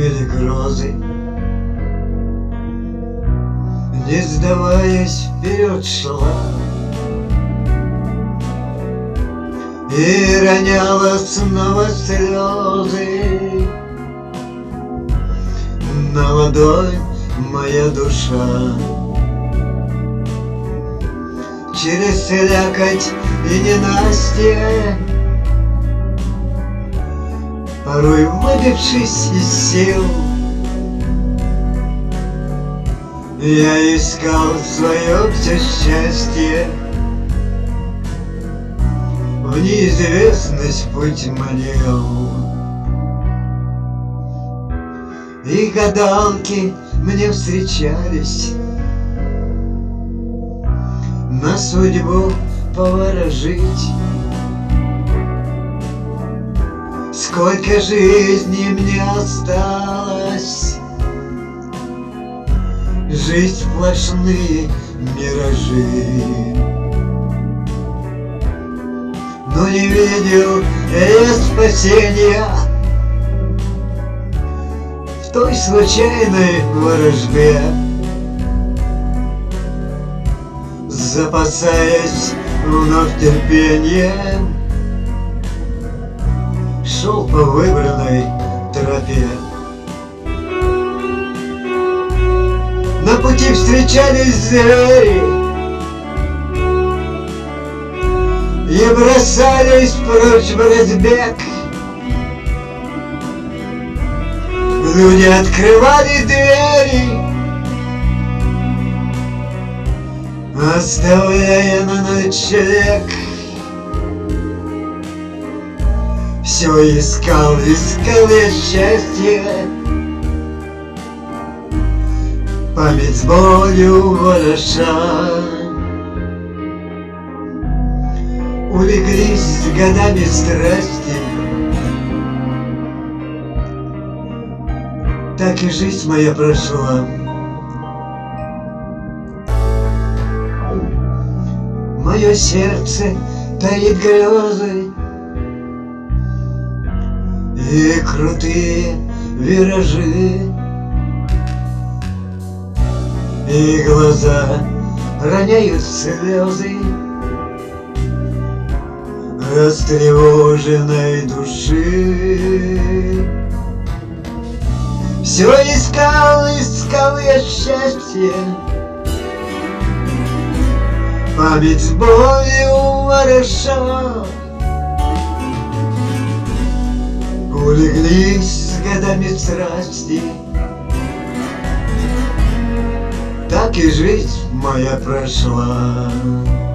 или грозы, не сдаваясь, вперед шла и роняла снова слезы. На ладонь моя душа через слякоть и ненастье, порой выбившись из сил, я искал свое все счастье. В неизвестность путь манил, и гадалки мне встречались на судьбу поворожить. Сколько жизни мне осталось, жизнь сплошные миражи. Но не видел я спасения в той случайной ворожбе, запасаясь вновь терпением, шел по выбранной тропе. На пути встречались звери и бросались прочь в разбег. Люди открывали двери, оставляя на ночлег. Все искал я счастье, память с болью вороша. Улеглись годами страсти, так и жизнь моя прошла. Мое сердце таит грезы и крутые виражи, и глаза роняют слезы растревоженной души. Все искал я счастье, память с болью вороша. Улеглись с годами страсти, так и жизнь моя прошла.